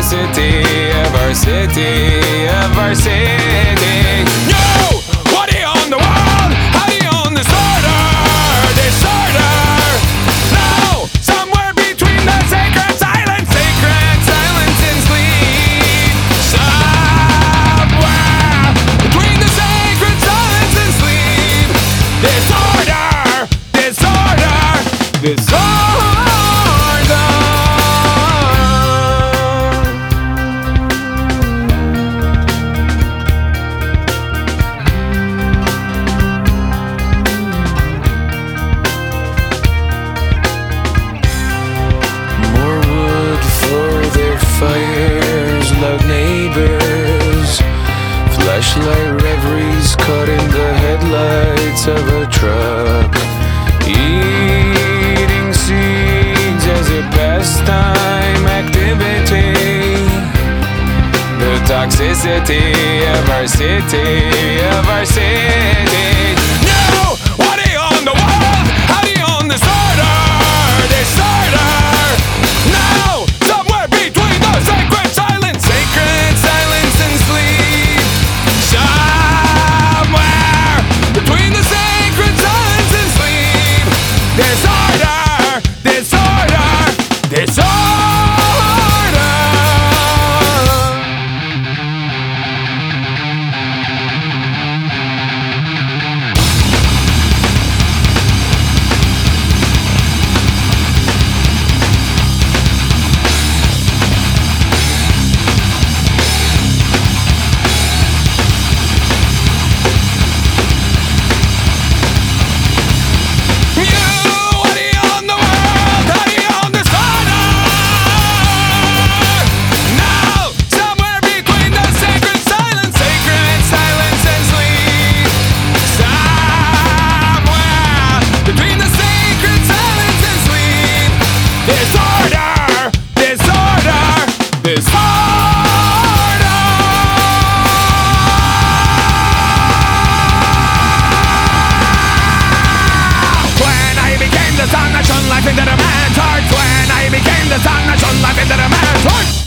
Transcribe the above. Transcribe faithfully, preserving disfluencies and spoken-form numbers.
toxicity of our city, of our city. Yo! What do you own the world? How do you own this order? Disorder! No! Somewhere between the sacred silence, sacred silence and sleep. Somewhere between the sacred silence and sleep. Disorder! Disorder! Disorder! Fires, loud neighbors, flashlight reveries caught in the headlights of a truck, eating seeds as a pastime activity. The toxicity of our city, of our city. No! What do you own the world? How do you own this order? Disorder! No! Sacred silence, sacred silence and sleep. Somewhere between the sacred silence and sleep. Disorder, disorder, disorder. Life into the man's heart. When I became the sun that shone life into the man's heart.